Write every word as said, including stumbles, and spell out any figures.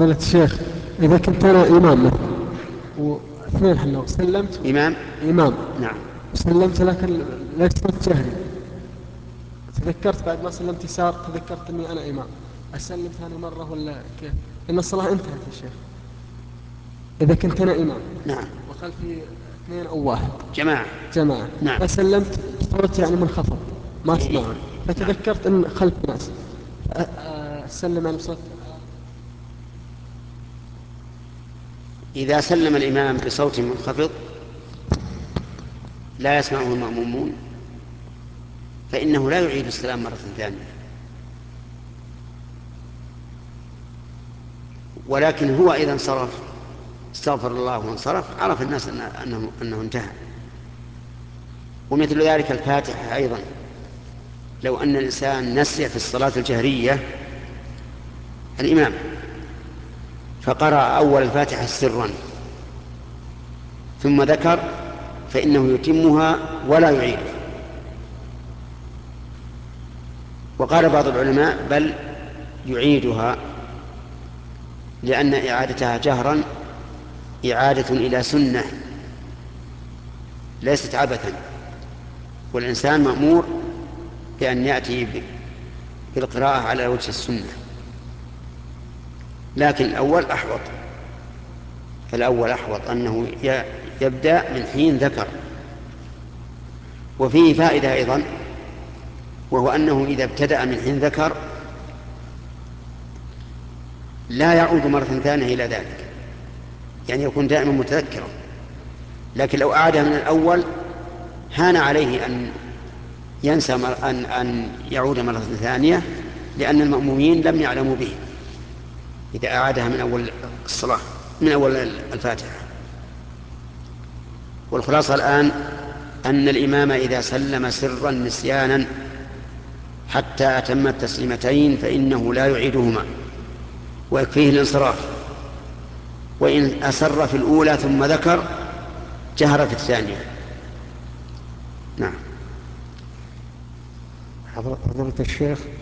فضيلة الشيخ، إذا كنت أنا إمام مثلا واثنين حنا وسلمت إمام. إمام نعم. وسلمت لكن ليش صوت جهري، تذكرت بعد ما سلمت يسار تذكرت إني أنا إمام، أسلم ثاني مرة ولا كيف؟ إن الصلاة انتهت يا شيخ. إذا كنت أنا إمام نعم. وخلفي اثنين أو واحد جماعة. جماعة نعم. فسلمت صوت يعني منخفض ما إيه. أسمعه، نعم. فتذكرت إن خلف ناس أ- أ- أسلم يعني بصوت. إذا سلم الإمام بصوت منخفض لا يسمعه المأمومون فإنه لا يعيد السلام مرة ثانية، ولكن هو إذا انصرف استغفر الله وانصرف عرف الناس أنه, أنه انتهى. ومثل ذلك الفاتحة أيضا، لو أن الإنسان نسي في الصلاة الجهرية الإمام فقرأ أول الفاتحة سرا ثم ذكر فإنه يتمها ولا يعيد. وقال بعض العلماء بل يعيدها، لأن إعادتها جهرا إعادة إلى سنة ليست عبثا، والإنسان مأمور بأن يأتي بالقراءة على وجه السنة، لكن الأول أحوط. الأول أحوط أنه يبدأ من حين ذكر. وفيه فائدة أيضا، وهو أنه إذا ابتدأ من حين ذكر لا يعود مرة ثانية إلى ذلك، يعني يكون دائما متذكرا. لكن لو أعادها من الأول هان عليه أن ينسى أن أن يعود مرة ثانية، لأن المأمومين لم يعلموا به إذا أعادها من أول الصلاة من أول الفاتحة. والخلاصة الآن أن الإمام إذا سلم سرا نسيانا حتى أتم التسليمتين فإنه لا يعيدهما ويكفيه الانصراف، وإن أسر في الأولى ثم ذكر جهر في الثانية. نعم. حضرة الشيخ